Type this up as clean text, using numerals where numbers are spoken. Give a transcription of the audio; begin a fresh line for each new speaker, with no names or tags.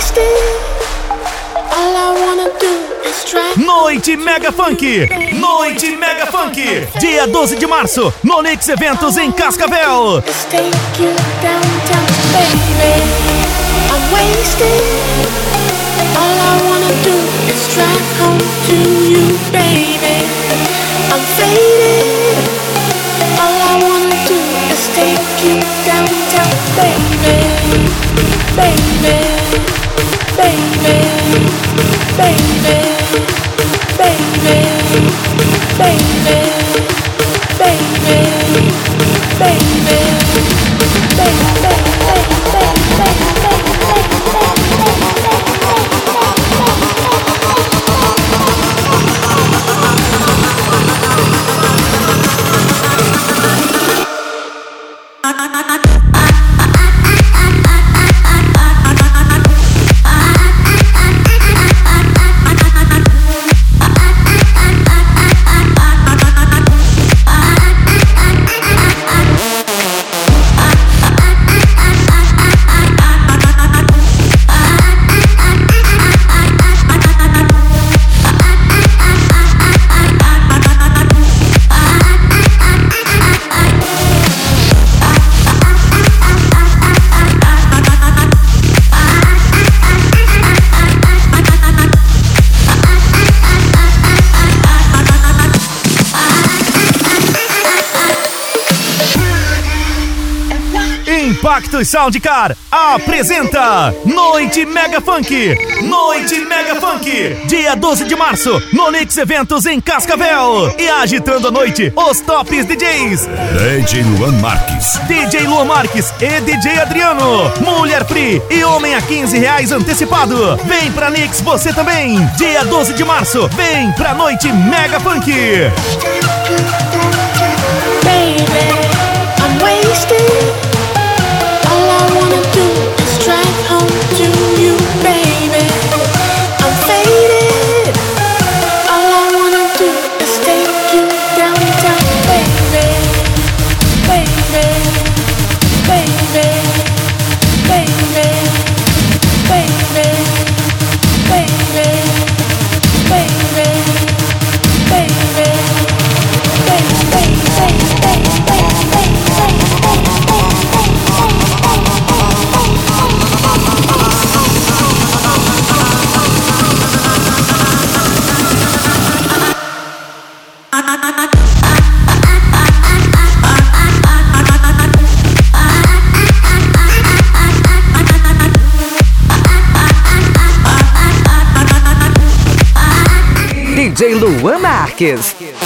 Noite Mega Funk! Noite Mega Funk! Dia 12 de março, no Nix Eventos em Cascavel. Impacto Soundcar apresenta Noite Mega Funk. Noite Mega Funk, dia 12 de março, no Nix Eventos em Cascavel. E agitando a noite, os tops DJs:
DJ Luan Marques,
DJ Luan Marques e DJ Adriano. Mulher Free e Homem a R$15 antecipado. Vem pra Nix você também. Dia 12 de março, vem pra Noite Mega Funk.
Baby, I'm wasted. All I wanna do is drive home to you, baby. I'm faded. All I wanna do is take you downtown, baby. Baby, baby, baby, baby,
DJ Luan Marques.